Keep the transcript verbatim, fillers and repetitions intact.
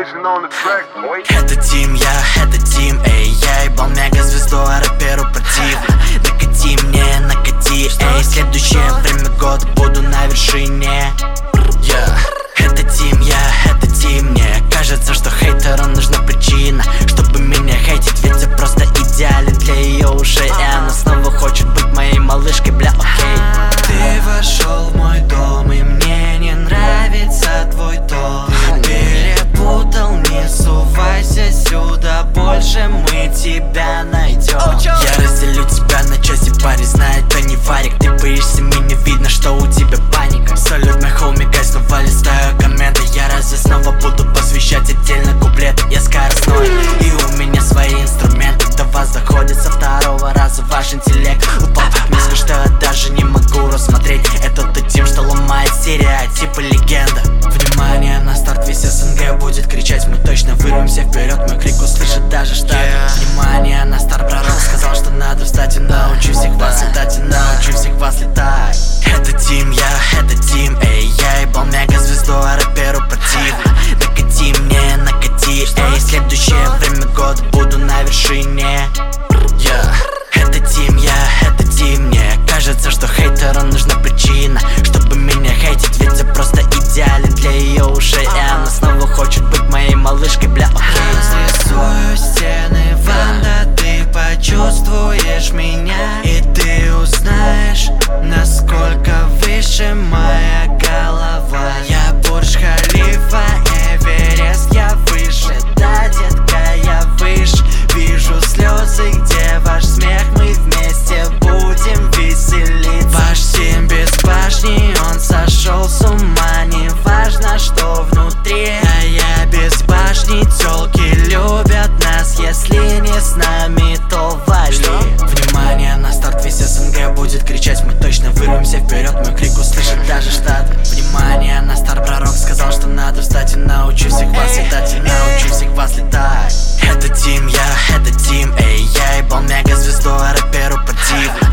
Это Тим, я, это Тим, эй, я ебал мега-звезду, а рэперу противно. Накати мне, накати, эй, следующее время года буду на вершине. Yeah. Это Тим, я, это Тим, мне кажется, что хейтерам нужна причина, чтобы меня хейтить, ведь я просто идеален для ее ушей, и она снова хочет быть моей малышкой, бля, окей. Ты вошел в мой дом, и мне не нравится твой тон. Перепутал, не сувайся сюда, больше мы тебя найдем. Я разделю тебя на части, парень знает, кто не варик. Ты боишься меня, видно, что у тебя паника. Салют, на хоуми, гай, снова листаю комменты. Я разве снова буду посвящать отдельно куплеты? Я скоростной, и у меня свои инструменты. До вас доходит со второго раза ваш интеллект. Упал так низко, что я даже не могу рассмотреть. Это тот Тим, что ломает стереотипы, легенда. Внимание, на старт весь СНГ будет кричать. Мы точно вырвемся вперед, мой крик услышит даже штат. yeah. Внимание, на старт пророк сказал, что надо встать и научу всех вас летать, и научу всех вас летать. Это Тим, я, это Тим, эй, я ебал мега-звезду, а рэперу противно. Накати мне, накати, эй, следующее время года буду на вершине. yeah. Это Тим, я, это Тим, мне кажется, что хейтерам нужна причина, чтобы меня хейтить, ведь я просто идеален для ее ушей, и она снова хочет быть моей малышкой, бля, окей. Разрисую стены вам, да ты почувствуешь меня, и ты узнаешь, насколько выше моя голова. Я Бурдж Халифа, Эверест, я выше, да, детка, я выше. Вижу слезы, где ваш смех, мы вместе будем веселиться. Ваш Тим без башни, он сошел с ума, не важно, что внутри. А я без башни, тёлки любят нас, если не с нами, то вали. Внимание, на старт весь СНГ будет кричать, мы точно вырвемся вперед, мой крик услышит даже штат. Внимание, на старт пророк сказал, что надо встать и научу всех вас летать, и научу всех вас летать. Это Тим, я, это Тим, эй, я ебал мега-звезду, а рэперу противно.